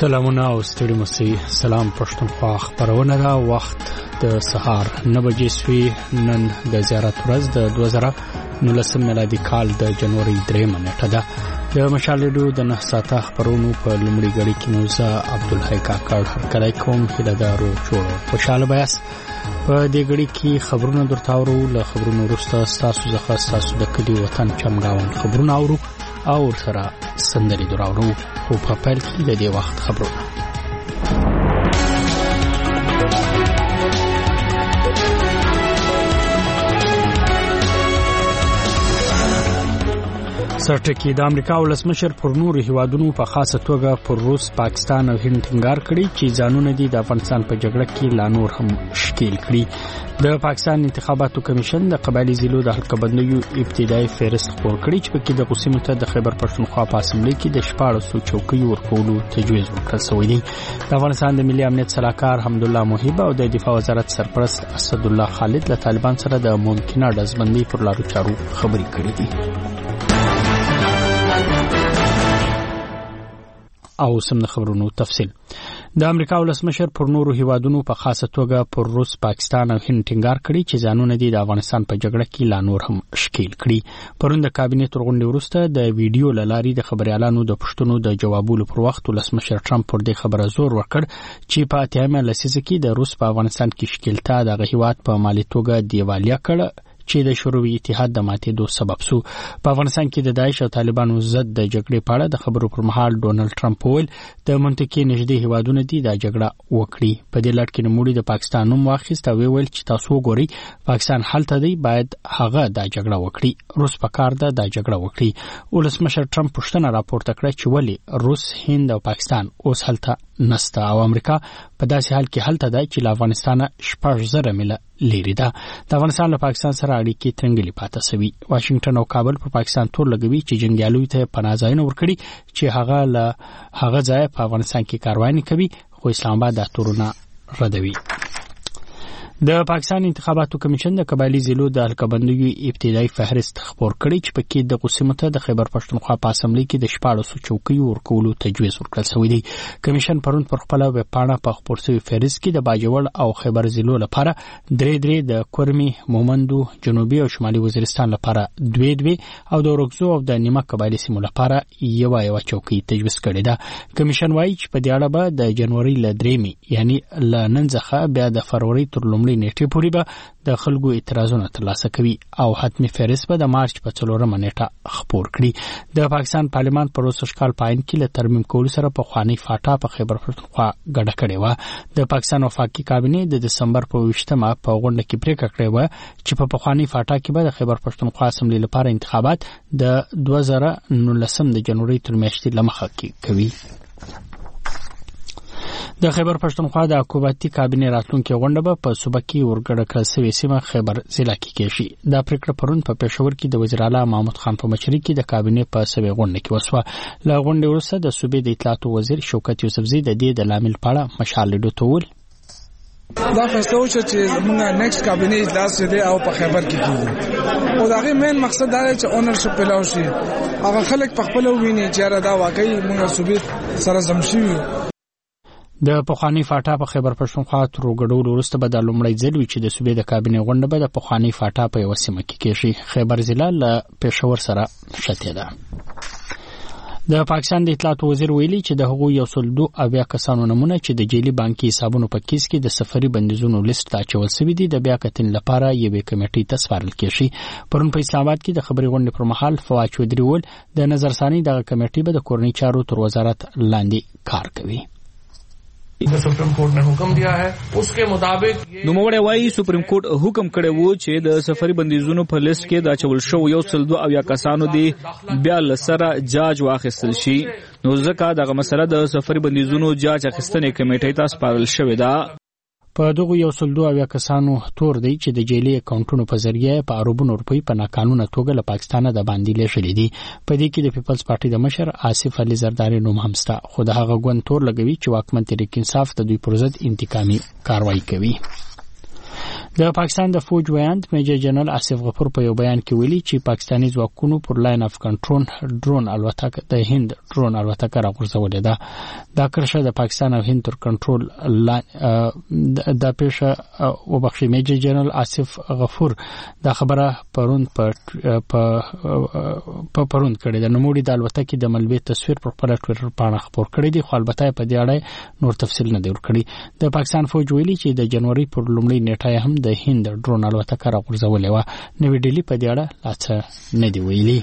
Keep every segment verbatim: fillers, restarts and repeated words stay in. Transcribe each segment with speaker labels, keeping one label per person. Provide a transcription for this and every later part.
Speaker 1: سلامونه او ستړي مسي سلام پښتونخوا خبرونه دا وخت د سهار نه بجې سوي نن د زیارت ورځ د دوه زره نولسم میلادي کال د جنوري درېمه نیټه ده. د مشال ریډیو د نه ساعته خبرونو په لومړي غړي کې موزه عبدالحی کاکړ هرکلی کوم هیلهدارو جوړو خوشاله بیاس په دې غړي کې خبرونه درته اورو. له خبرونو وروسته ستاسو څخه ستاسو د کلي وطن چمګاون خبرونه اورو او سره سندري دراورو خو په پیل کې د دې وخت خبرونه. سرټکی د امریکا ولسمشر پر نور هیوادونو په خاصه توګه پر روس، پاکستان او هند ټینګار کړي چې ځانونه دي د افغانستان په جګړه کې لا نور هم شکیل کړي. د پاکستان انتخاباتو کمیشن د قبایلی ضلعو د حلقه بندیو ابتدایي فهرست خپور کړي چې پکې د قسمو ته د خیبر پښتونخوا په اسمبلی کې د شپاړسو چوکیو ورکولو تجویز ورکړل شوی دی. د افغانستان د ملي امنیت سلاکار حمدالله محب او د دفاع وزارت سرپرست اسدالله خالد له طالبان سره د ممکنه ډزبندۍ پر لارو چارو خبرې کړې دي. او سم د خبرونو تفصیل. د امریکا ولسمشر پر نورو هیوادونو په خاصه توګه پر روس، پاکستان او هند ټینګار کړي چې ځانونه دي د افغانستان په جګړه کې لا نور هم شکیل کړي. پرون د کابینې تر غونډې وروسته د ویډیو له لارې د خبريالانو د پوښتنو د جوابولو پر وخت ولسمشر ټرمپ پر دې خبره زور ورکړ چې په اتیامه لسیزه کې د روس په افغانستان کې شکیلتا د هیواد په مالی توګه دیوالیا کړ چې د شوروي اتحاد د ماتېدو سبب سو. په افغانستان کې د داعش او طالبانو ضد د جګړې په اړه د خبرو پر مهال ډونالد ټرمپ وویل د منطقي نږدې هیوادونو دي د جګړه وکړي. په دې لړ کې نوموړي د پاکستان نوم واخیست او ویل چې تاسو وګورئ پاکستان هلته دی، باید هغه د جګړه وکړي، روس په کار ده د جګړه وکړي. ولسمشر ټرمپ پوښتنه راپورته کړه چې ولې روس، هند او پاکستان اوس هلته نسته او امریکا په داسې حال کې هلته ده چې له افغانستانه شپږ زره میله لري ده. د افغانستان له پاکستان سره اړیکې ترنګلې پاتې شوي. واشنگټن او کابل په پاکستان تور لګوي چې جنګیالو ته پناه ځایونه ورکړي چې هغه له هغه ځای په افغانستان کې کاروانی کوي، خو اسلام آباد دا تورونه ردوي. د پاکستان انتخاباتو کمیشن د قبایلی ضلعو د حلقه بندیو ابتدایي فهرست خپور کړي چې پکې د قسمو ته د خیبر پښتونخوا په اسمبلی کې د شپاړسو چوکیو ورکولو تجویز ورکړل شوی دی. کمیشن پرون پر خپل ویب پاڼه په خپور شوی فهرست کې د باجوړ او خیبر ضلعو لپاره درې درې، د کورمي، مومندو، جنوبي او شمالي وزیرستان لپاره دوه دوه او د اورګزو او د نیمه قبایلی سیمو لپاره یو یو چوکۍ تجویز کړي ده. کمیشن وايي چې په دې اړه به د جنوري ل درېمې یعنی ل نن څخه بیا د فروری تر لومړۍ نیټه پورې به د خلکو اعتراضونه ترلاسه کوي او حتمی فهرست به د مارچ په څلورمه نیټه خپور کړي. د پاکستان پارلمان پر اوسه کال پاین کې له ترمیم کولو سره په خواني فاټا په خیبر پښتونخوا ګډه کړې و. د پاکستان وفاقي کابینې د دسمبر په ویشتمه په غونډه کې پریکړه کړې و چې په خواني فاټا کې به د خیبر پښتونخوا اسمبلی لپاره انتخابات د دوه زره نولسم د جنوري تر میاشتې لمخه کې کوي. د خیبر پښتونخوا د حکومتي کابینې راتلونکي غونډه به په صوبه کې ورګډه کړل شوې سیمه خیبر ضلع کې کېږي. دا پریکړه پرون په پېښور کې د وزیر اعلی محمود خان په مشرۍ کې د کابینې په سوي غونډه کې وشوه. له غونډې وروسته د صوبې د اطلاعات وزیر شوکت یوسفزي د دې د لامل په اړه مشال ریډیو ته وویل
Speaker 2: دا فیصله وشوه چې موږ نیکسټ کابینې اجلاس دی او په خیبر کې کیږي او دا غي مین مقصد دا دی چې اونرشپ پلاو شي، هغه خلک په خپل ویني چې دا واقعي موږ صوبې سره زمشي.
Speaker 1: د پخوانی فاټا په خیبر پښتونخوا تر وګړو وروسته به د لومړی ځل وی چې د صوبې د کابینې غونډه به د پخوانی فاټا په یو سیمه کې کېږي. خیبر ضلع له پېښور سره شته ده. د پاکستان د اطلاعات وزیر ویلي چې د هغو یو سل دو اویا کسانو نمونه چې د جیلی بانکي حسابونو په کیس کې د سفري بندیزونو لیست ته اچول شوی دی د بیا کتنې لپاره یوې کمیټې ته سپارل کېږي. پرون په اسلام آباد کې د خبري غونډې پر مهال فواد چودري ول د نظرثاني دغه کمیټې به د کورنۍ چارو تر وزارت لاندې کار کوي.
Speaker 3: سپریم کورټ نے حکم دیا ہے اس کے مطابق
Speaker 4: نوموړی وایي سپریم کورټ حکم کړی وو چې د سفري بندیزونو په لیست کې د اچول شو یو سل دو اویا کسانو دی بیا لسره جاج واخیستل شي، نو ځکه دغه مسله د سفري بندیزونو جاج اخیستنې کمیټې ته سپارل شوې ده.
Speaker 1: په دغه یو سل دو اویا کسانو تور دی چې د جیلی اکاونټونو په ذریعہ په اربونو روپۍ په ناقانونه توګه له پاکستانه د باندې لېږلې دي. په دې کې د پیپلز پارټي د مشر آصف علي زرداری نوم هم شته، خو د هغه ګوند تور لګوي چې واکمن تحریک انصاف د دوی پر ضد انتقامي کاروایی کوي. د پاکستان د فوج ویاند میجر جنرال آصف غفور په یو بیان کې ویلي چې پاکستاني ځواکونو پر لاین اف کنټرول ډرون الوتکه د هند ډرون الوتکه راغورځولې ده. دا کرښه د پاکستان او هند تر کنټرول د پیښه وبخښي. میجر جنرال آصف غفور دا خبره پرون په په پرون کړي د نوموړي د الوتکې د ملبي تصویر پر خپل ټوئیټر باندې خبر کړی دی، خو البته په دې اړه نور تفصیل نه دی ورکړی. د پاکستان فوج ویلي چې د جنوري پر لومړۍ نیټه هم د هند ډرون الوتکه راغورځولې و. نوې ډیلی په دې اړه لا څه نه دی ویلي.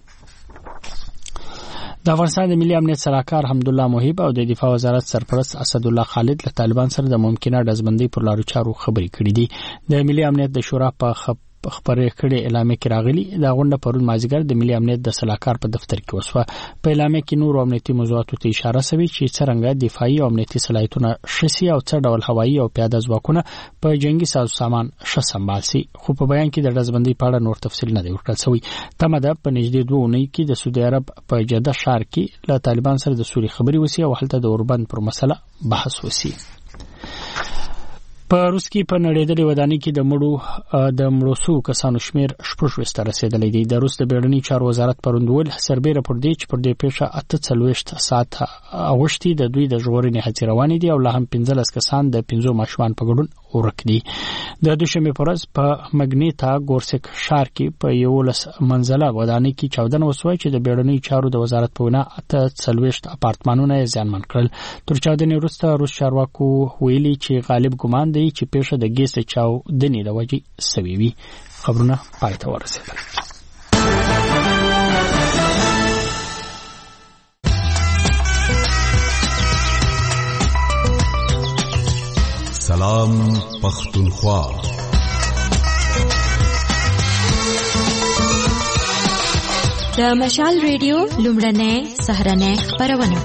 Speaker 1: د افغانستان د ملي امنیت سلاکار حمدالله محب او د دفاع وزارت سرپرست اسدالله خالد له طالبان سره د ممکنه ډزبندۍ پر لارو چارو خبرې کړې دي. د ملي امنیت د شورا په خب خبرې کړې اعلامیه کې راغلي. دا غونډه پرون مازیګر د ملي امنیت د سلاکار په دفتر کې وسوه. په اعلامیه کې نور امنیتي موضوعاتو ته اشاره شوې چې څنګه دفاعي او امنیتي صلاحیتونه شسي او څه ډول هوایي او پیاده ځواکونه په جنگي سازمان ش سمبال سي. خو په بیان کې د ډزبندۍ په اړه نور تفصیل نه دی ورکړل شوی. تمه ده په نږدې دوه اونۍ کې د سعودي عرب په جده ښار کې له طالبان سره د سولې خبرې وسی او هلته د اوربند پر مسله بحث وسی. په روس کې په نړیدلې ودانۍ کې د مړو د مړو سو کسانو شمیر شپږ وسته رسیدلی دی. د روس د بیړني چارو وزارت پروندول سربېره پر دې چې پر دې پیښه اته څلوېښت ساعت اوښتي د دوی د ژغورنې هڅې روانې دي او لا هم پنځلس کسان د پنځو ماشومان په ګډون ورک دي. د دوشنبه پر ورځ په مګنیتا ګورسک ښار کې په یولس منزله ودانۍ کې چاودنه وسوه چې د بیړني چارو د وزارت په وینا اته څلوېښت اپارتمانونه یې زیانمن کړل. تر چاودنې وروسته روس چارواکو ویلي چې غالب ګمان دی چې پیښه د ګیس چاودنې د وجې سوي وي. خبرونه پای ته ورسېدل.
Speaker 5: سلام پختونخوا.
Speaker 6: د مشال ریډیو لومړنۍ سهرنۍ خبرونه.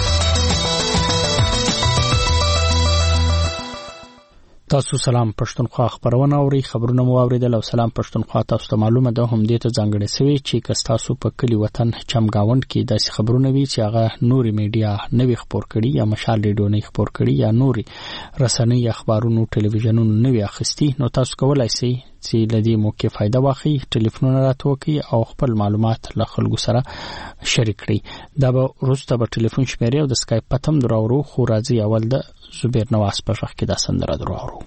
Speaker 1: تاسو سلام پښتونخوا خبرونه اوري. خبرونه مو اوریدل او سلام پښتونخوا تاسو ته معلومه ده هم دې ته ځانګړې سوي چې کستاسو په کلی وطن چمګاوند کې داسې خبرونه وي چې هغه نوري میډیا نوي خبر کړي یا مشال ریډیو نه خبر کړي یا نوري رسنۍ اخبارونو ټلویزیونونو نوي اخستي، نو تاسو کولای شئ چې لدی موقع فائدہ واخلئ، ټلیفونونه راته وکړئ او خپل معلومات له خلکو سره شریک کړئ. دا به وروسته به ټلیفون شمیرې او د سکایپ پتم دراورو، خو راځي اول د زبیر نواز په شخ کې دا سندره دراورو.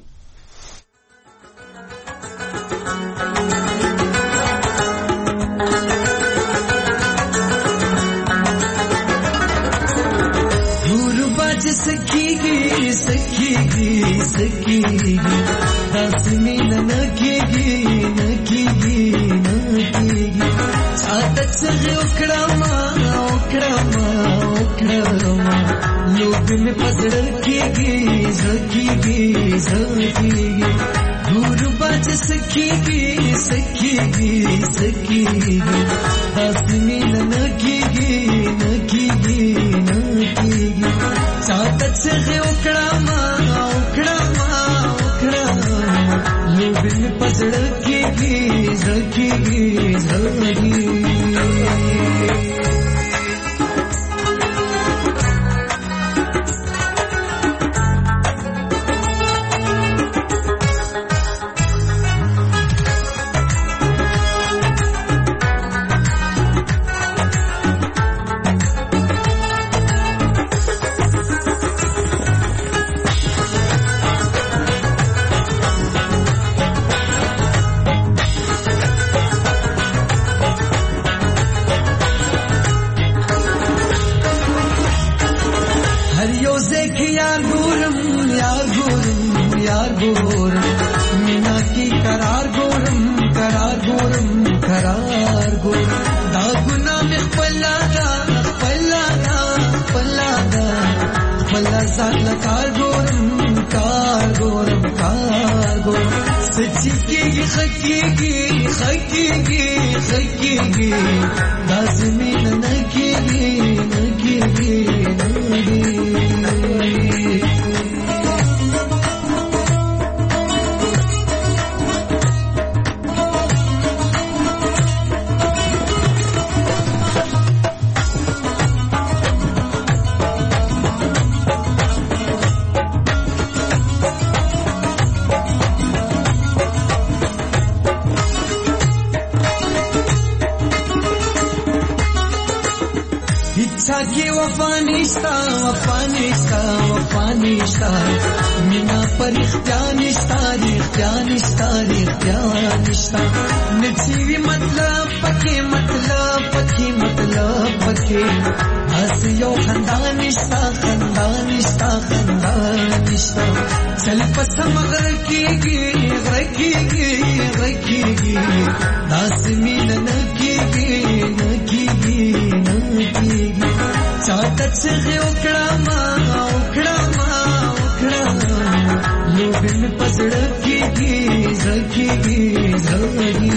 Speaker 7: سکیږي سکیږي سکیږي داسمي نکیږي نکیږي نکیږي ساته څنګه وکړما وکړما وکړما لوګن پزړ کېږي زکیږي زکیږي ګور باج سکیږي سکیږي سکیږي داسمي نکیږي نکیږي نکیږي ساته څنګه وکړما وکړما وکړما لوګن پزړ کېږي زکیږي زکیږي. نشتا وفا نشتا وفا نشتا مینا پر اختیار نشتا اختیار نشتا اختیار نشتا نچوی مطلب پکې مطلب پکې مطلب پکې اس یو خندان نشتا خندان نشتا خندان نشتا چل پسم غر کېږي غر کېږي غر کېږي داس مين نه کېږي نه کېږي نه کېږي چاته چې وکړه ما وکړه ما وکړه لوبین پسړ کېږي زړه کېږي زړه.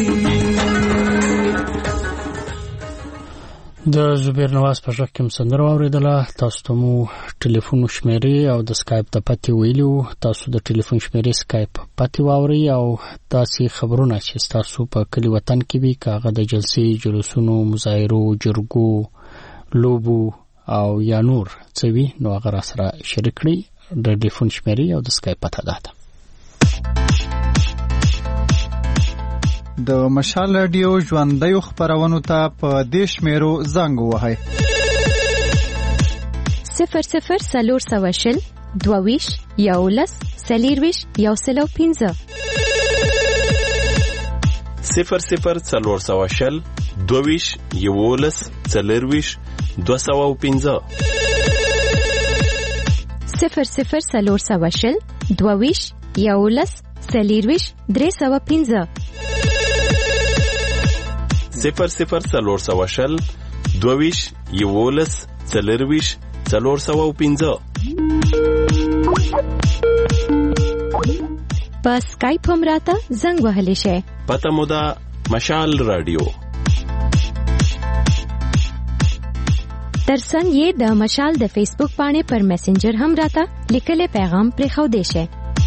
Speaker 1: د زبیر نواز په ژغ کې سندره واوریدله. تاسو ته مو ټلیفون شمیرې او د سکایپ د پتی ویلو. تاسو د ټلیفون شمیرې سکایپ پتی واوري او تاسو خبرونه چې تاسو په کلی وطن کې وي کاغه د جلسې جلوسونو مظاهرو جرګو لوبو او یا نور څه وي نو هغه سره شریک کړئ. د ټلیفون شمیرې او د سکایپ پته ده.
Speaker 5: د مشال رادیو ژوندۍ خبرونو ته په دیش میرو زنګ وهاي
Speaker 6: صفر صفر سلور سواشل دوویش یولس سلیرویش یوسلو پینزه
Speaker 8: صفر صفر سلور سواشل دوویش یولس سلیرویش دوسو پینزه
Speaker 6: صفر صفر سلور سواشل دوویش یولس سلیرویش درې سوه پینزه
Speaker 8: صفر صفر سلور سوه شل دوویش یولس څلرویش څلور سوه پنځه.
Speaker 6: په سکایپ هم راته زنګ وهلی شئ.
Speaker 8: پته مو ده مشال رادیو.
Speaker 6: ترڅنګ یې د مشال د فیسبوک باندې پر میسنجر هم راته لیکلي پیغام پرېښودی شئ.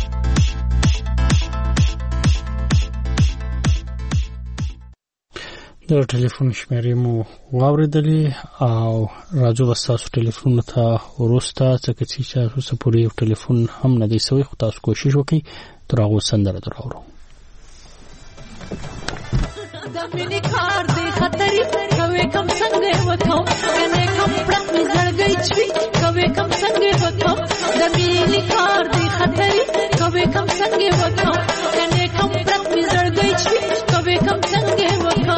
Speaker 1: د ټلیفون شمیرې مو واوریدلې او راځو وساسو ټلیفون ته ورسته څنګه چې تاسو پورې یو ټلیفون هم نه دی سوی خو تاسو کوشش وکړئ تر هغه سندره دراوړو.
Speaker 9: د مینې کار دی خطرې کوي کم څنګه وکم کنه کم پړک می زړګي چوي کوي کم څنګه وکم د مینې کار دی خطرې کوي کم څنګه وکم کنه کم پړک می زړګي چوي کوي کم څنګه وکم.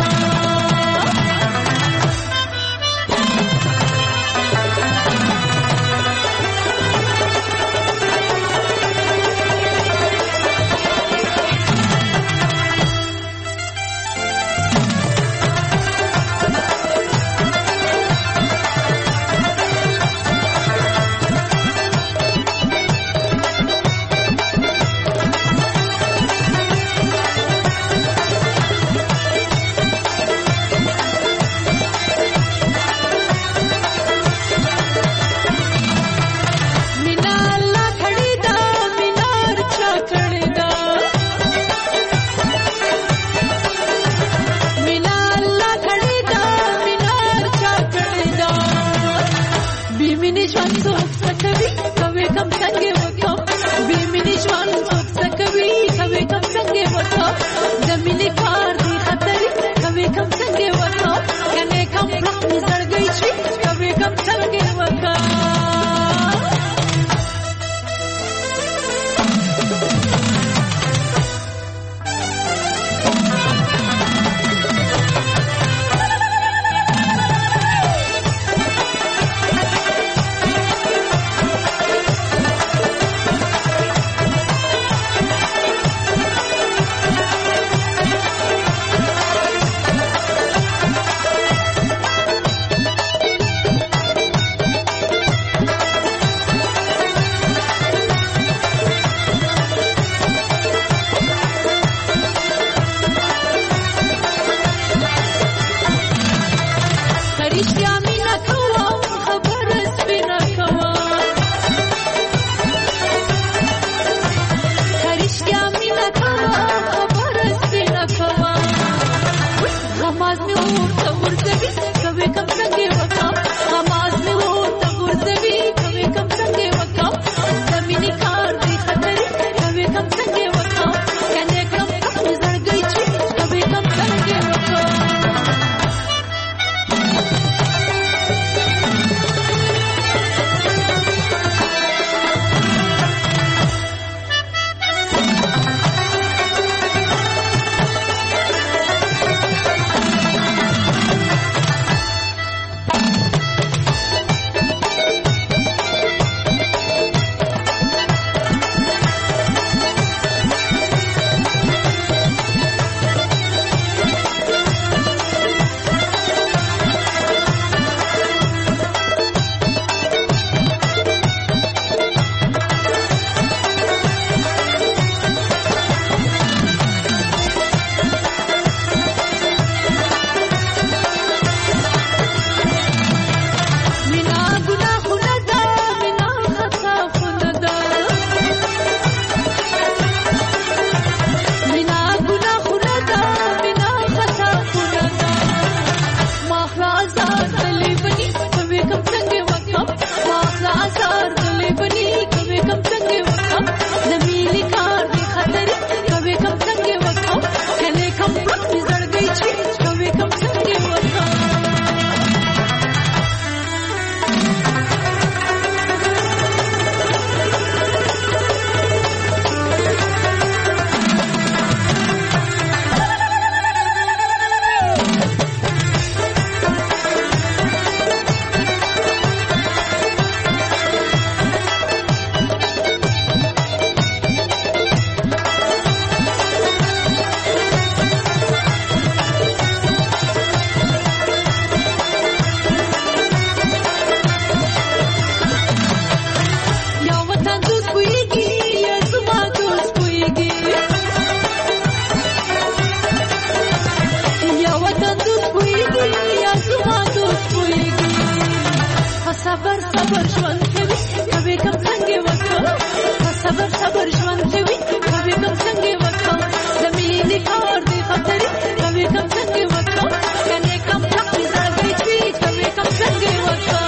Speaker 9: پر ژوند کوي کوي کم څنګه وکم د مینې کار دی خطرې کوي کم څنګه وکم کنه کم حق زړګي چی کوي کم څنګه وکم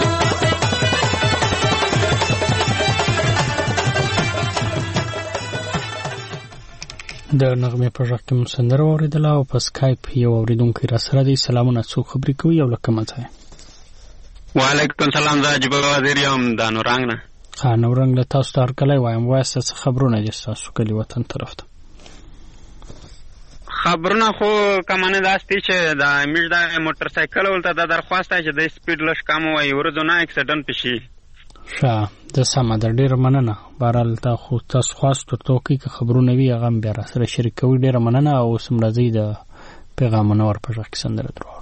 Speaker 1: د نغمه پروژه کې مسندر اوریدله او په سکایپ یو اوریدونکو را سره دی. سلامونه، څو خبرې کوي او لکه مته.
Speaker 10: وعلیکم سلام، زه جبه وزیر یم د نورنګ نه.
Speaker 1: ها نورنګ له تاسو ته هرکلی وایم. وایسته څه خبرونه دي ستاسو کلي وطن طرف ته؟
Speaker 10: خبرونه خو کمانه داسې چې د امیر د موټر سایکل ولته د درخواست چې د سپیډ لږ کم وای ورځو نه اکسیډنټ پشي.
Speaker 1: ښه د سمه ده، ډېره مننه. بهرحال تا خو تاسو خواست ورته وکړئ که خبرونه وي هغه هم بیا راسره شریکوي. ډېره مننه. او اوس هم راځئ د پیغامونه ور په غږ کې سندره درواړو.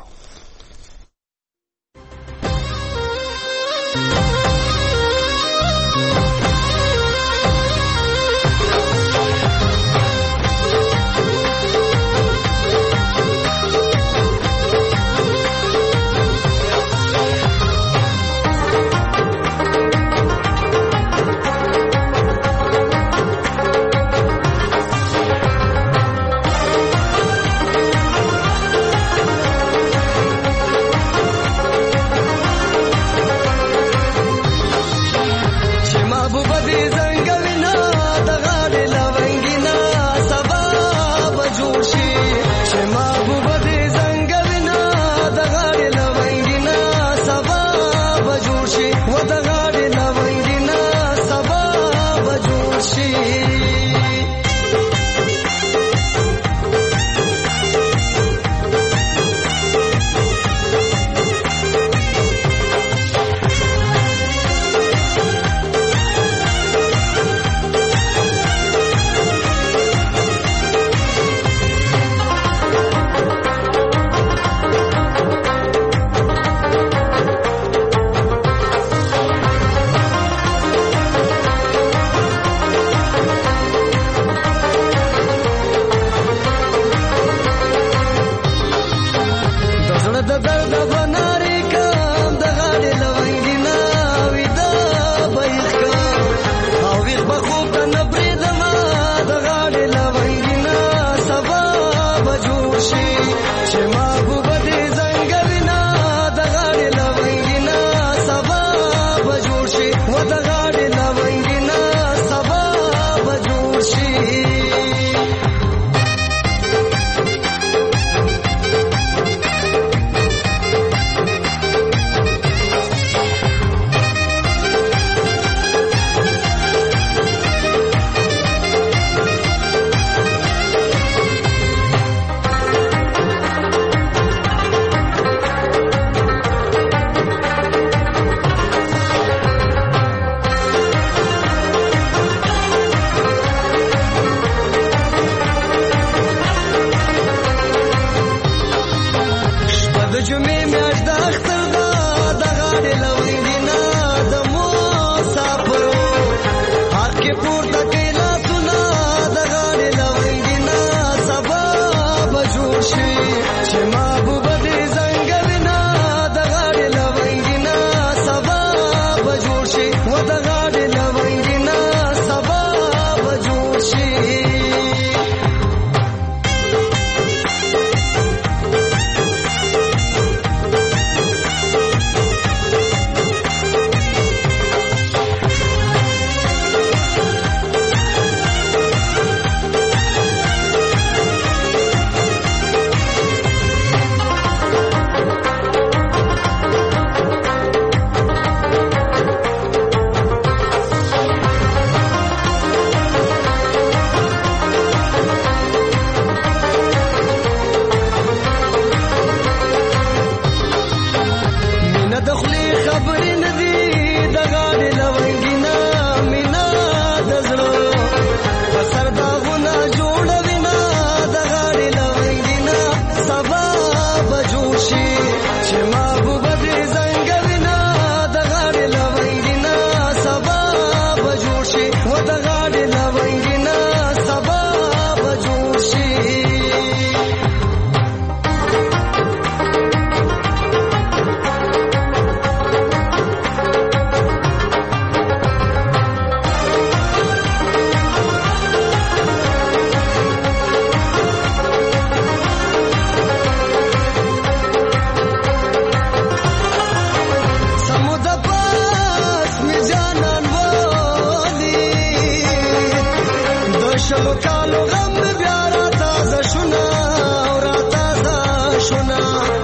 Speaker 7: شلو کالو غم بیا را تازه شونا او را تازه شونا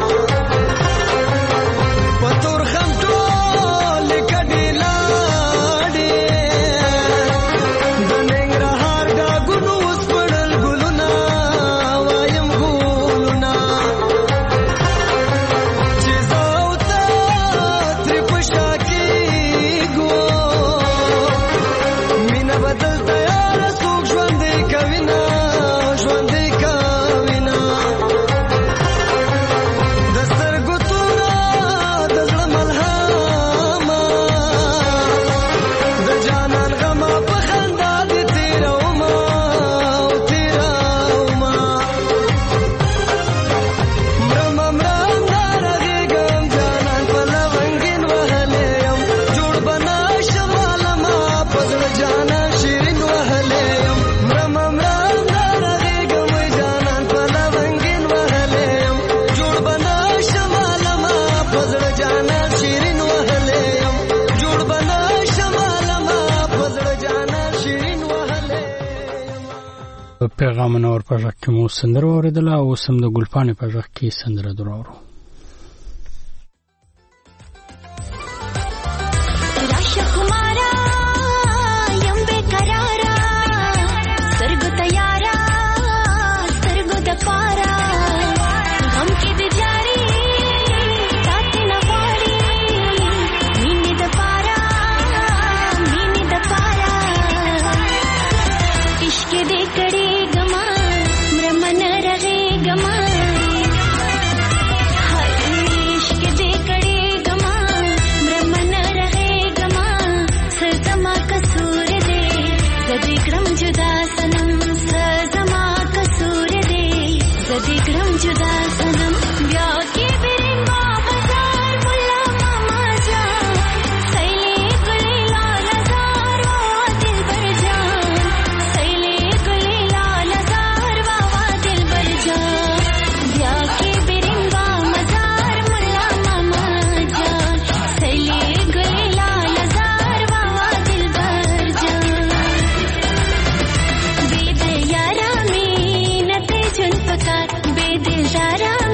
Speaker 7: پتور خم ټول کډی لاړې د ننګرهار ډاګونو وسپړل ګلونه وایم ګلونه چې زه او ته ترې په شا کېږو مینه بدل تیاره څوک ژوندی کوینه ژوندی کوینه د سترګو توره د زړه ملهمه د جانان غمه په خندا دې تېرومه او تېرومه مرمه مرم نارغېږم جانان په لونګین وهلی یم جوړ به نه شم عالمه په زړه جانان شیرین وهلی یم مرمه مرم نارغېږم وای جانان په لونګین وهلی یم جوړ به نه شم عالمه په زړه جانان شیرین وهلی یم جوړ به نه شم عالمه په زړه جانان شیرین وهلی یم
Speaker 1: پیغامونه ور په غږ کې مو سندره واورېدله او اوس هم د ګلپاڼې په غږ کې سندره در اورو.
Speaker 11: راشه خمارا یم بیقرارا سترګو ته یارا سترګو د پارا غم کې د جاري تاته نه غواړي مینې د پارا مینې د پارا عشق دې کړي ګما مرمن رغې ګما عشق دې کړي ګما مرمن رغې ګما سزما کسور دې زدي کرم جدا سنم سزما کسور دې زدي کرم جدا سنم بیا کې برین بازار مولا ماما جان سیلې ګلې لال زار وا دل بر جان سیلې ګلې لال زار وا دل بر جان بیا کې برین بازار مولا ماما جان سیلې ګلې لال زار وا دل بر جان بے دل یارا مینت جن پکار بے دل یارا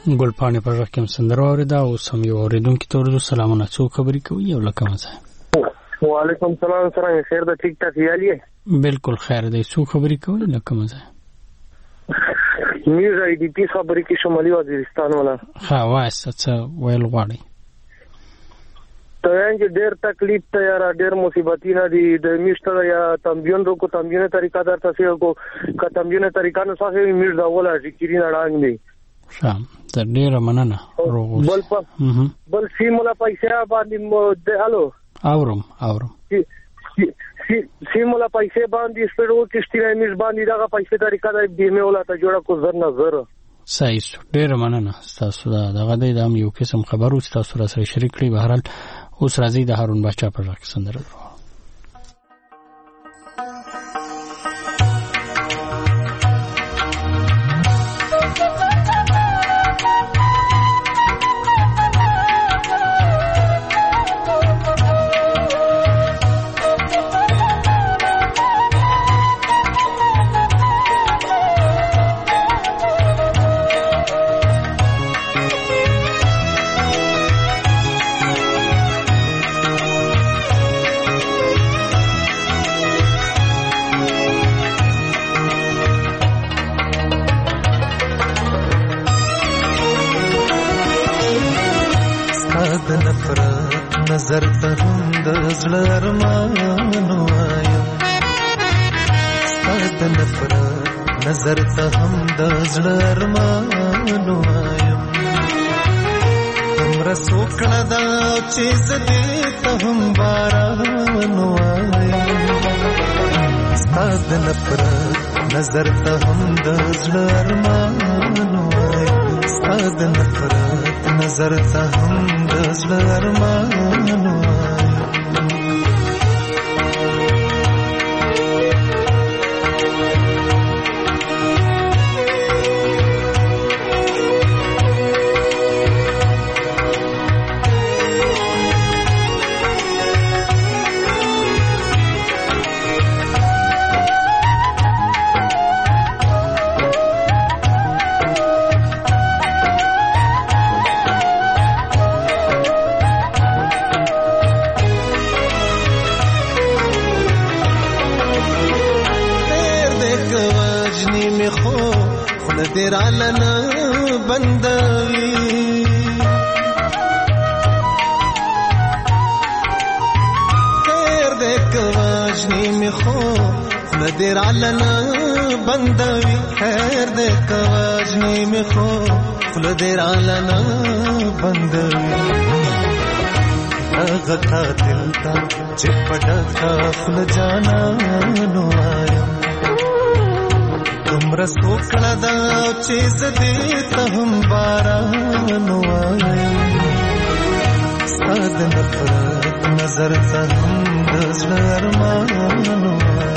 Speaker 1: ګلپاڼې په غږ کې هم سندره واورېده. اوس هم یو اورېدونکي ته ورځو. سلامونه، څوک خبرې کوي او له کومه ځای؟
Speaker 12: وعلیکم سلام. څرنګه خیر ده؟ ټیک ټاک یالي یې؟
Speaker 1: بالکل خیر دی. څوک خبرې کوي له کومه ځای؟
Speaker 12: میر ای ډي پي خبرې کې شمالي وزیرستان والا.
Speaker 1: ښه وایسته، څه ویل غواړئ؟
Speaker 12: ته وایم چې ډېر تکلیف ته یاره ډېر مصیبتونه دي. د میشته یا تمبیون رو کو تمبیونه طریقه در تاسې کو که تمبیونه طریقه نه ساسې میر دا ولا ذکرین اړانګ دی.
Speaker 1: ښه ته ډېره مننه.
Speaker 12: بل په بل سیم ولا پیسې باندې الو
Speaker 1: اورم اورم
Speaker 12: سیم ولا پیسې باندې سپېډو کشتي میر باندې دغه پیسې طریقه د بیمه ولا ته جوړه کو زر نه زر.
Speaker 1: صحیح، ډېره مننه ستاسو. دا دغه دی دا هم یو قسم خبرو چې تاسو را سره شریک کړئ. بهرحال اوس راځئ د هارون باچا په غږ کې سندره درو.
Speaker 13: نظر ته هم د زړه ارمانو وایم، ستا د نفرت نظر ته هم د زړه ارمانو وایم. دومره سوکړه ده چې زه دې ته هم باران وایم، ستا د نفرت نظر ته هم د زړه ارمانو وایم، ستا د نفرت نظر ته هم د زړه ارمانو وایم. تیرا لنا بندوی خیر دیکھ واجنی میں خو تیرا لنا بندوی خیر دیکھ واجنی میں خو تیرا لنا بندوی غتا دل تا چپٹا خل جانا نو آیا تمرا سوکړه دا چې زدې ته هم باران وایم، ستا د نفرت نظر ته هم د زړه ارمان وایم.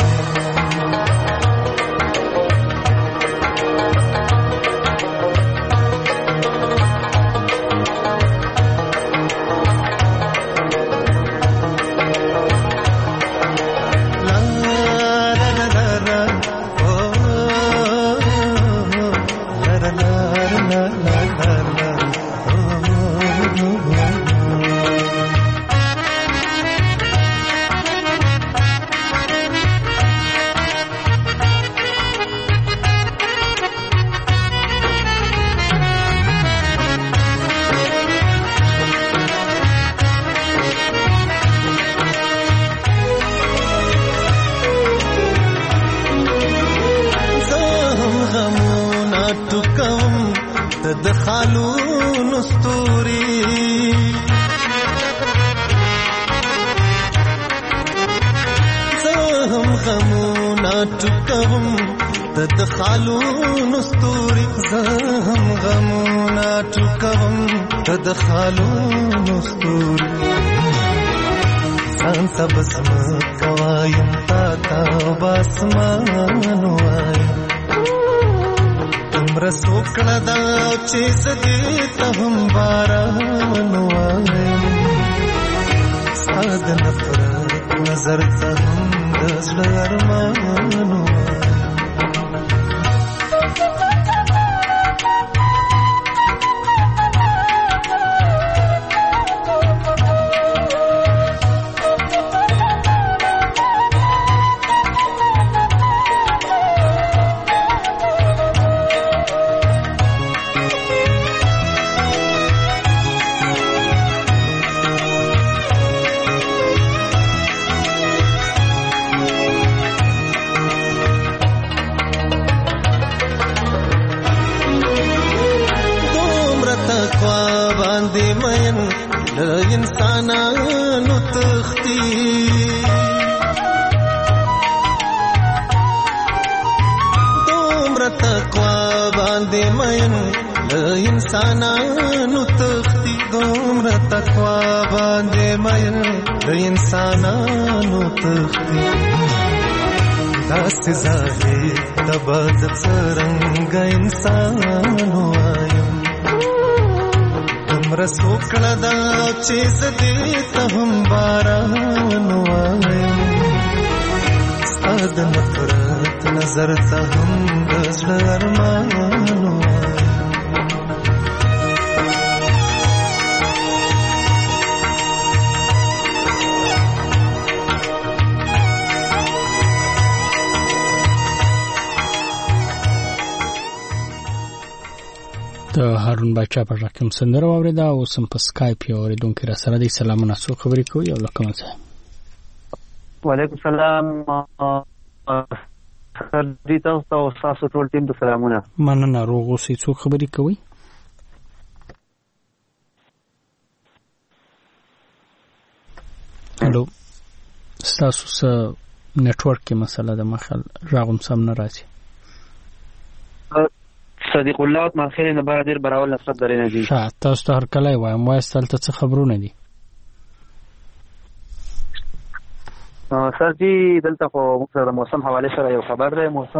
Speaker 13: له انسانانو تختی دومره تقوا باندې مین له انسانانو تختی دومره تقوا باندې مین له انسانانو تختی داسې ظاهر د بد څرنګه انسانو وایم دومره سوکړه دا چې زه دې ته هم باران وایم ستا د نفرت نظر ته هم د زړه ارمان وایم
Speaker 1: د هارون باچا په رقم سندره واوریده او سم په سکایپ یو اوریدونکو را سره دی سلامونه سو خبرې کوي او لکه مزه
Speaker 14: وعلیکم السلام سر دې تاسو او تاسو ټول ټیم ته سلامونه
Speaker 1: مننه روغ اوسئ څو خبرې کوي هلو تاسو سره نتورک کې مسله ده مخال راغم سم نه راځي
Speaker 14: صدیق الله مخیر نه بار ډیر براول نصرت درې نه دي
Speaker 1: ښه تاسو ته هر کله وایم وایستل ته څه خبرونه دي
Speaker 14: سر جی دلته خو موږ د موسم حواله سره یو خبر دی موسم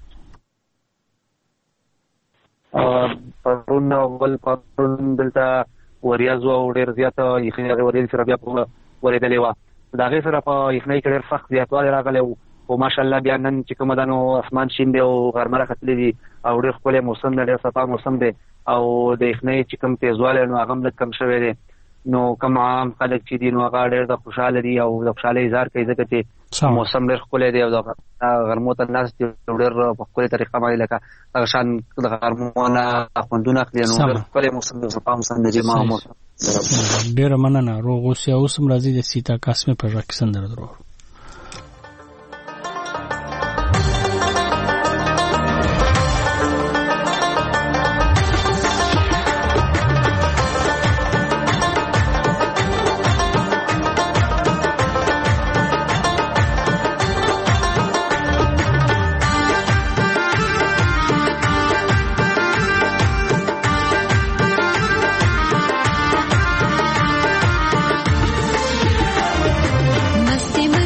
Speaker 14: پرون ول پرون دلته وریا زو ډیر زیاته یخنۍ وریا سره بیا په ورېدلې و دا غي سره په یخنۍ کې ډیر سخت زیاتوالی راغلی او ماشاءالله بیا نن چې کوم دانو اسمان شین دی او غرمه راختلې دي او ډېر ښکلی موسم دی ډېر صفا موسم دی او د یخنۍ چې کوم تیزوالی نو هغه هم لږ کم شوی دی نو کوم عام خلک چې دي نو هغه ډېر د خوشحاله دي او د خوشحالۍ اظهار کوي ځکه چې موسم ډېر ښکلی دی او د غرمو ته ناست دي ډېر په ښکلې طریقه باندې لکه هغه شان د غرمو نه خوندونه اخلي نو ډېر ښکلی موسم دی صفا موسم دی ما موسم
Speaker 1: ډېره مننه روغ اوسئ اوس هم راځي د سیتا قاسمې په غږ کې سندره درو
Speaker 11: मस्ती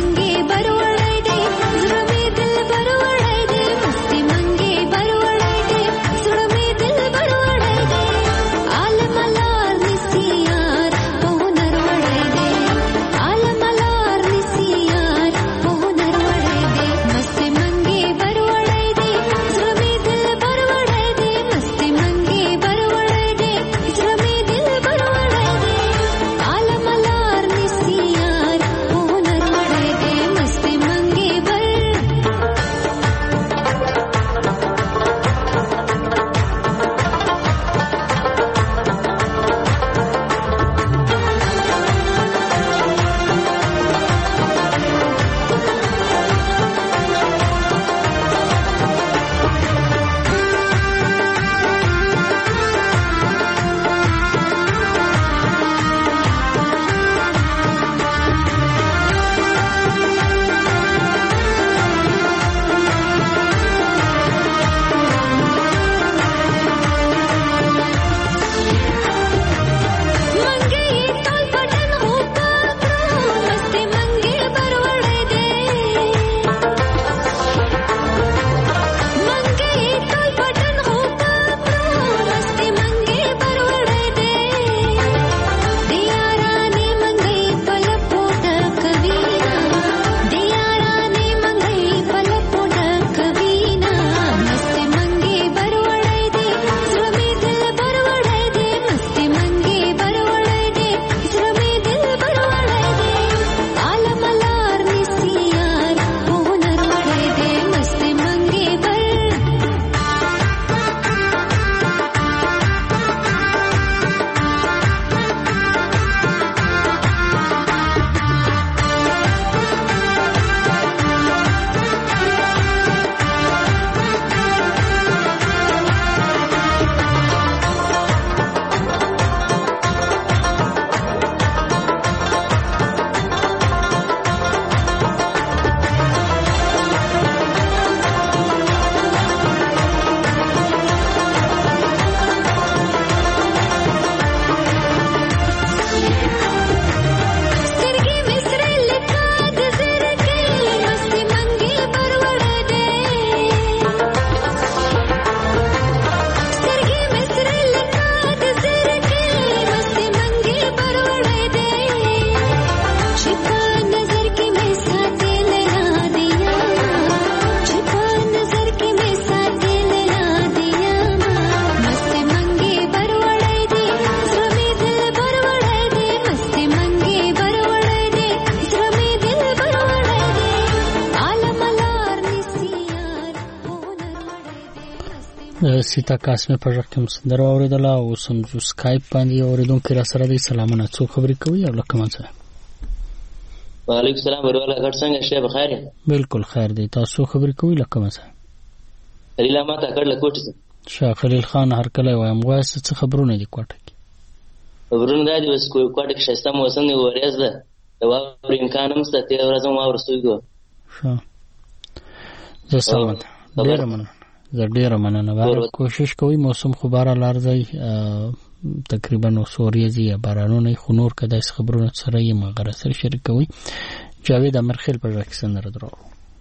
Speaker 1: سیتا قاسمه په ژغ کې مسندر اوریدله او سمجو سکایپ باندې اوریدونکو را سره دی. سلامونه، څو خبرې کوي او لکه مانځه.
Speaker 15: وعلیکم السلام ورواله غټ څنګه شی بخیر؟
Speaker 1: بالکل خیر دی. تاسو خبرې کوي لکه مانځه.
Speaker 15: خلیل ما ته کړل کوټه
Speaker 1: شاه خلیل خان هر کله وایم واسه څه خبرونه دي کوټه کې؟
Speaker 15: خبرونه دا دي بس کوټه کې شایسته موسم دی وریاز ده دا ور امکان هم ستې ورځم ما ورسوي
Speaker 1: ښه زه سلام ډیر مننه زه ډیر مننه واره کوشش کوي موسم خو بار لارځي تقریبا وسوریزي یا بارانونه خو نور کده خبرونه سره یې مغره سره شریک کوي. جاوید امرخیل پر راکسندر درو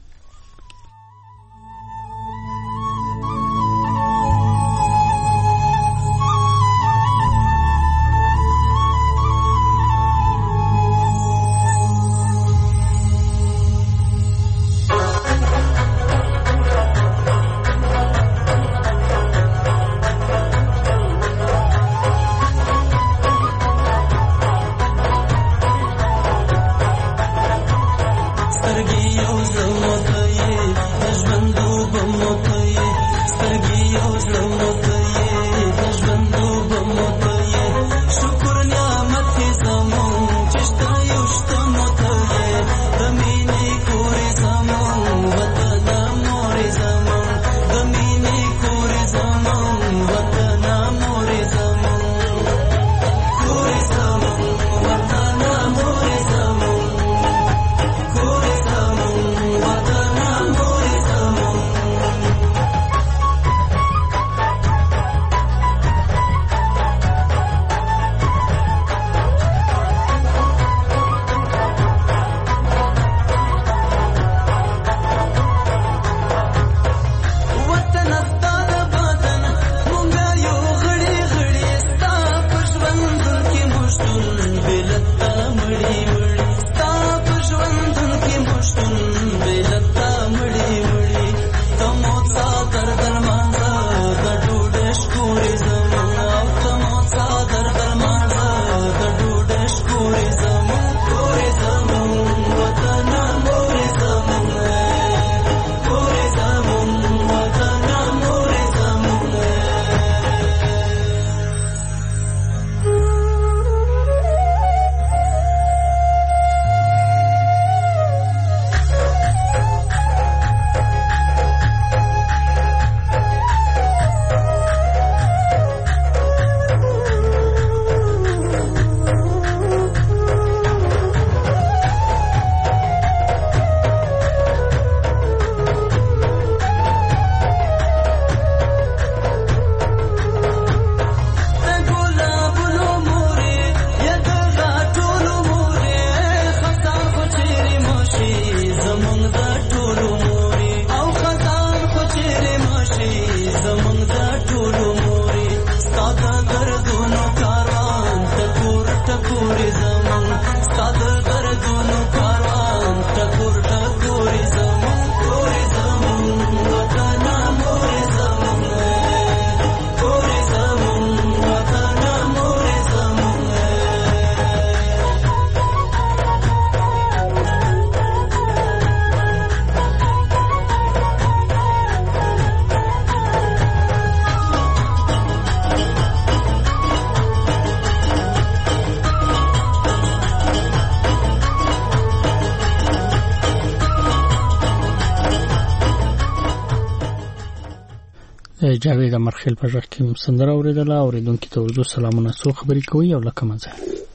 Speaker 1: جاوید امرخیل په ژغ کې سندره اوریدله. اوریدونکو ته ورځو سلامونه، څو خبرې کوي او لکه مزه.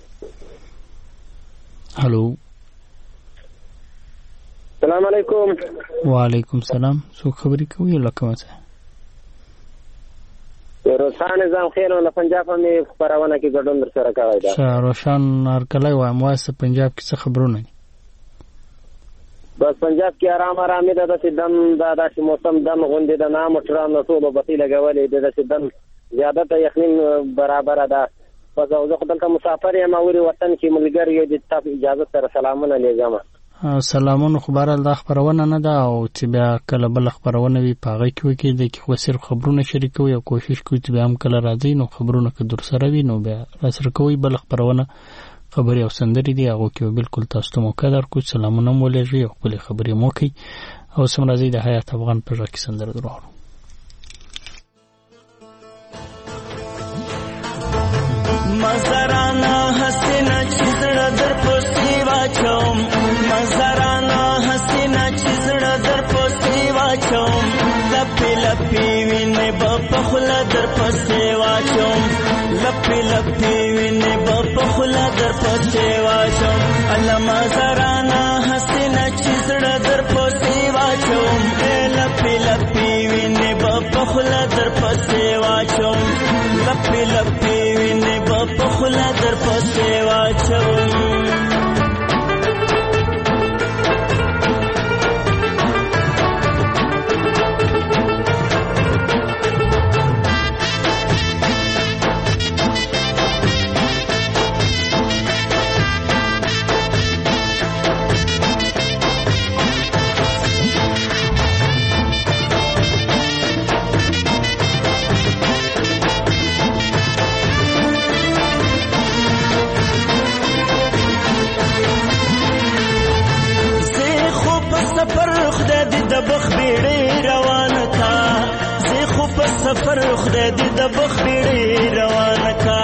Speaker 1: هلو
Speaker 16: السلام علیکم.
Speaker 1: وعلیکم السلام، څو خبرې کوي او لکه مزه.
Speaker 16: روشان نظام خیر او پنجاب باندې خبرونه کې ګډون در سره کوي دا.
Speaker 1: شه روشان هر کله وایم واسه پنجاب کې څه خبرونه دي؟
Speaker 16: بس پنجاب کې آرام آرام ده د دم دا د موسم دم غونډې د نام ټرام ټولو بتی لګولې د د دم زیادت یقین برابر ده. پس او زه خپل مسافر یم او وطن کې ملګری یو د تاسو اجازه سره سلامونه لېږم.
Speaker 1: سلامونه خبرال د خبرونه نه ده او چې بیا کله بل خبرونه وي پاغه کې کې د خو صرف خبرونه شریکوي او کوشش کوي چې بیا هم کله راځي نو خبرونه که در سره وي نو بیا راسره کوي بل خبرونه خبرې او سندرې دي هغه کې بالکل تاسو ته موقع درکو. سلامونه مولېږي او خپل خبرې مو کوي او سم راځي د حیات افغان پر راکې سندره درو.
Speaker 7: مزرانا حسینا چې زړه در پسې واچوم مزرانا حسینا چې زړه در پسې واچوم لپې لپې وینې به په خوله در پسې واچوم لپې لپې وینې به په خوله در پسې واچوم الله مزرانا حسینا چې زړه در پسې واچوم لپې لپې وینې به په خوله در پسې واچوم لپې لپې وینې به په خوله در پسې واچوم سفر خدای دې د بخ بیړې روانه کا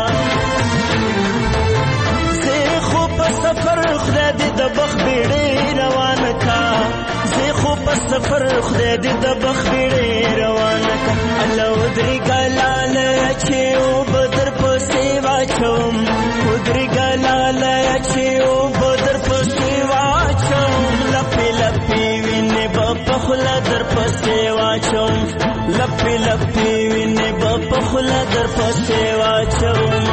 Speaker 7: زه خو په سفر خدای دې د بخ بیړې روانه کا زه خو په سفر خدای دې د بخ بیړې روانه کا الله ودري ګلاله چې او بدر پسې واچوم ودري ګلاله چې او بدر پسې واچوم لپې لپې وینې په خوله در پسې واچوم لپې لپې وینې به په خوله در پسې واچوم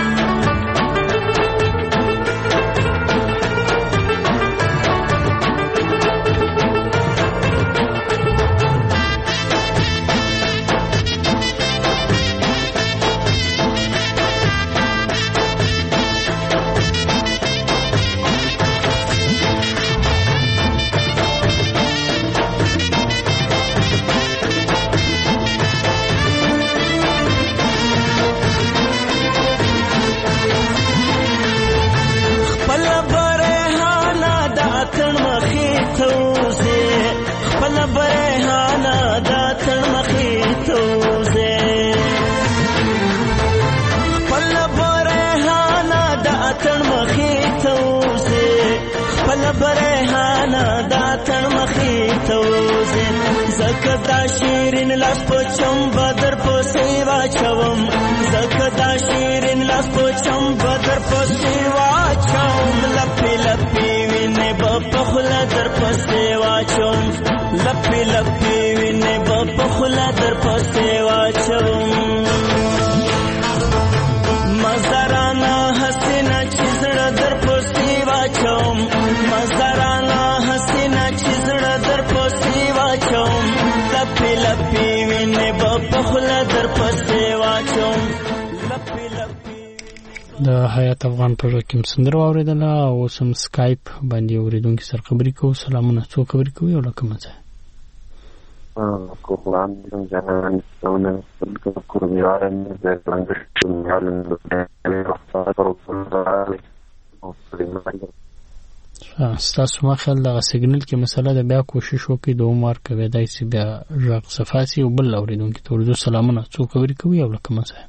Speaker 7: زکدا شیرین لاس پچم بدر پسې واچوم زکدا شیرین لاس پچم بدر پسې واچوم لپې لپې وینې به په خوله در پسې واچوم لپې لپې وینې به په خوله در پسې واچوم مزرانا حسینا چې زړه در پسې واچوم مزرانا حسینا چې زړه در پسې واچوم لپې لپې وینې به په خوله در پسې واچوم لپې لپې
Speaker 1: د حیات افغان پروژه کې سندره واورېدله او اوس هم سکایپ باندې اورېدونکي سره خبرې کوو سلامونه څو خبرې کوي او له کومه ځایه
Speaker 17: قرآن جنان سونه کوربیارن د لنګشتون حالن د
Speaker 1: ستاسو ما خیال دغه سیګنل کې مسله ده بیا کوشش وکړئ دوم وار کوي دای چې بیا غږ صفاسي او بل اورېدونکي ته ورته سلامونه څو خبرې کوي او له کومه ځایه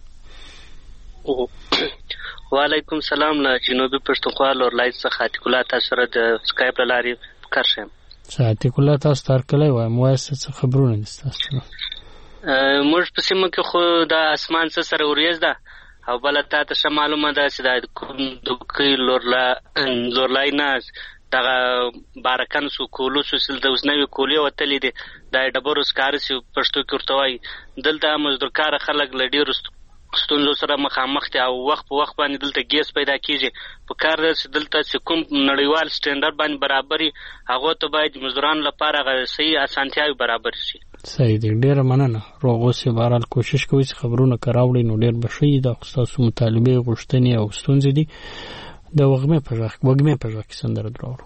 Speaker 18: وعلیکم سلام له جنوبي پښتونخوا لورلای څخه عتیق الله تاسو سره د سکایپ لارې کار شم
Speaker 1: عتیق الله تاسو تر کله وایم وایي څه خبرونه دي تاسو
Speaker 18: موږ په سیمه کې خو د اسمان سره وریځ ده او بل ته ته معلومه ده چې د کوم دوکې لورلا لورلای نه دغه بارکن سو کولو سو سل د وسنوي کولې وتلې دي د ډبرو سکار سي پښتو کې ورته وای دلته مزدور کار خلک لډیر ستونزو سره مخامخ دي او وخت په وخت باندې دلته ګیس پیدا کیږي په کار ده چې دلته چې کوم نړیوال سټانډرډ باندې برابرۍ هغه ته باید مزدوران لپاره غو صحیح اسانتیاوي برابر شي
Speaker 1: صحیح دی ډیر مننه روغو سي بهرال کوشش کوي چې خبرونه کراوړي نو ډیر بشي د تاسو مطالبه غوښتنې او ستونزې دي د وګمه په ځخ وګمه په ځخ سندره دراوړو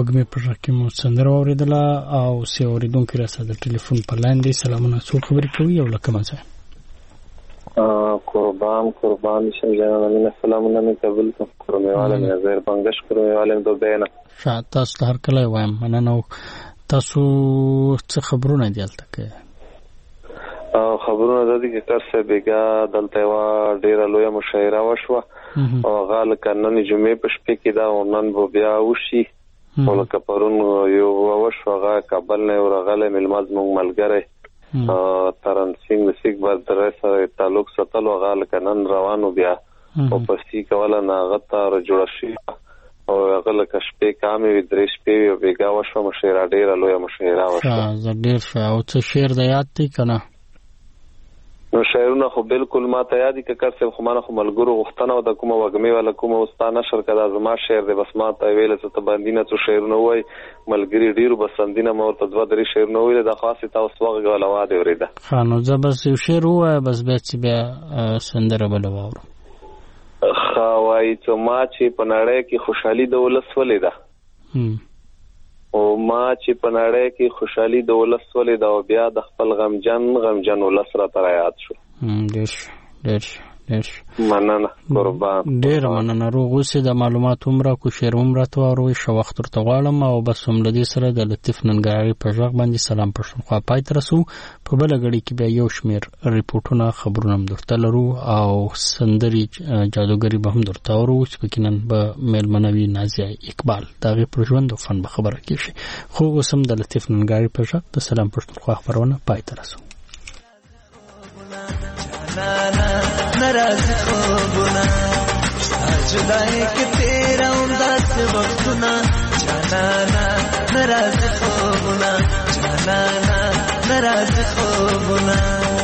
Speaker 1: وګمې پر کې مو سندره اوریدله او سی اوریدونکو را سره د ټلیفون په لاین دی. سلامونه، څوک خبرې کوي او له کومه ځای؟
Speaker 17: قربان قربان شم جانانه، مینه سلامونه مې قبول کړم. کورمېواله مې زهر بنګش کورمېواله مې دوبۍ نه.
Speaker 1: ښه، تاسو ته هرکلی وایم، مننه. تاسو څه خبرونه دي هلته کوي؟
Speaker 17: خبرونه دا دي چې کار صاحب بېګا دلته یوه ډېره لویه مشاعره وشوه او هغه لکه نن جمعې په شپې کې ده او نن به بیا وشي. او لکه پرون یو وشو هغه کابل نه یو راغلی مېلمه زموږ ملګری ترن سینګ د سیک بردرۍ سره تعلق ساتلو، هغه لکه نن روانو بیا او پسې کوله نه هغه ته راجوړه شوي او هغه لکه شپې کامې وي، درې شپې وي او بېګا وشوه مشاعره، ډېره لویه مشاعره وشوه.
Speaker 1: زه ډېر ښه. او څه شعر د یاد دی که نه؟
Speaker 17: نو شعرونه خو بالکل ما ته یاد دي که کار صاحب، خو ما نه خو ملګرو غوښتنه وه د کومه وږمې والا کومه اوس تا نشر که دا زما شعر دی، بس ما ته ویله چې ته باندې نه څو شعرونه ووایي ملګري ډېرو بسندینه ما ورته دوه درې شعرونه وویله، دا خاصې تا اوس وغږه وله وا دې اورېده.
Speaker 1: ښه، نو زه بس یو شعر ووایه بس بیا چې بیا سندره بله واورم.
Speaker 17: ښه وایي چې ما چې په نړۍ کې خوشحالي د ولس ولیده، او ما چې په نړۍ کې خوشحالي د ولس ولیده او بیا د خپل غمجن غمجن ولس راته رایاد شو.
Speaker 1: ډېر ډېر ډېر
Speaker 17: مننه قربان،
Speaker 1: ډېر مننه. روغ اوسې، د معلوماتو هم راکړو، شعر هم راته واوروئ. ښه وخت ورته غواړم. او بس هم له دې سره د لطیف ننګرهاري په غږ باندې سلام پښتونخوا پای ته رسو. په بله ګړۍ کې بیا یو شمېر ریپورټونه خبرونه هم درته لرو او سندرې جادوګري به هم درته اورو چې پکې نن به مېلمنه وي نازیه اقبال، د هغې پر ژوند او فن به خبره کېږي. خو اوس هم د لطیف ننګرهاري په غږ د سلام پښتونخوا خپرونه پای ته رسو.
Speaker 13: ناراض خوبونه جدای کې تیرا انداز وختونه جانانا، ناراض خوبونه جانانا، ناراض خوبونه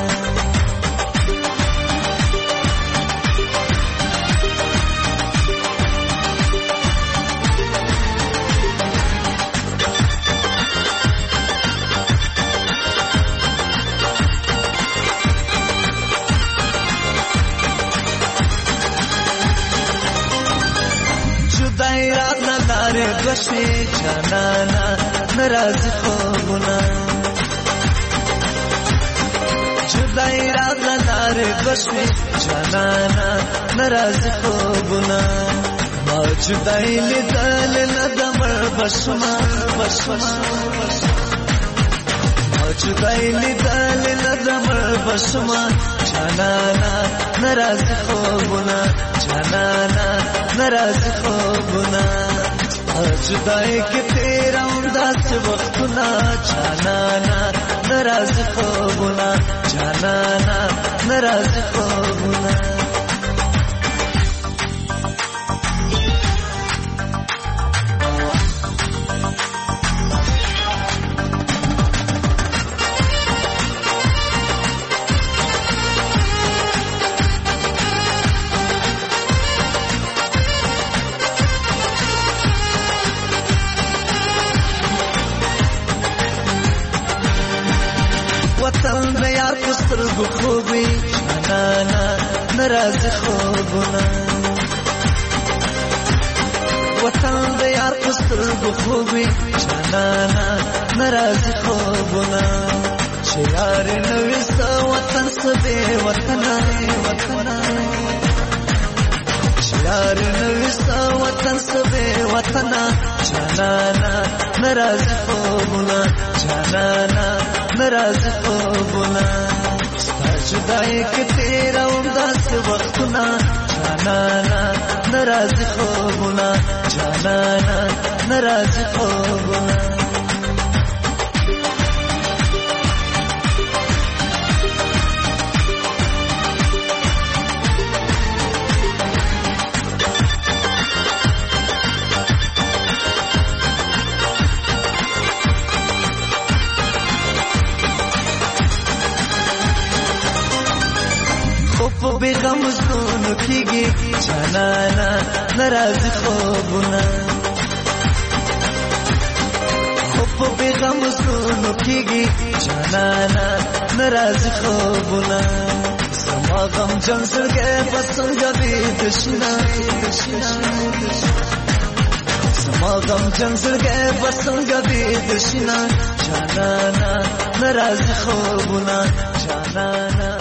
Speaker 13: دوشی جانانا، ناراض خوبونه جدای رات لار دوشی جانانا، ناراض خوبونه ما جدای لیدل ندمر بشما بشما ما جدای لیدل ندمر بشما جانانا، ناراض خوبونه جانانا، ناراض خوبونه جدای کې تیرا انداز وختونه جانانا، ناراض خوبونه جانانا، ناراض خوبونه خوبی جانانا، ناراض خوبونه وطن د یار پستر خوبی جانانا، ناراض خوبونه چې یار نوست وطن سبه وطن وطن چې یار نوست وطن سبه وطن جانانا، ناراض خوبونه جانانا، ناراض خوبونه جدای کې تیرا انداز وختونه جانانا، ناراض خوبونه جانانا، ناراض خوبونه بیغم زونو کیږي جانانا، ناراض خوبونه خو بیغم زونو کیږي جانانا، ناراض خوبونه سما غم جن سرګه پسنګ دې دشنا زما غم جن زړګی به څنګه بېد شي نه جانانه نه راځي خوبونه جانانه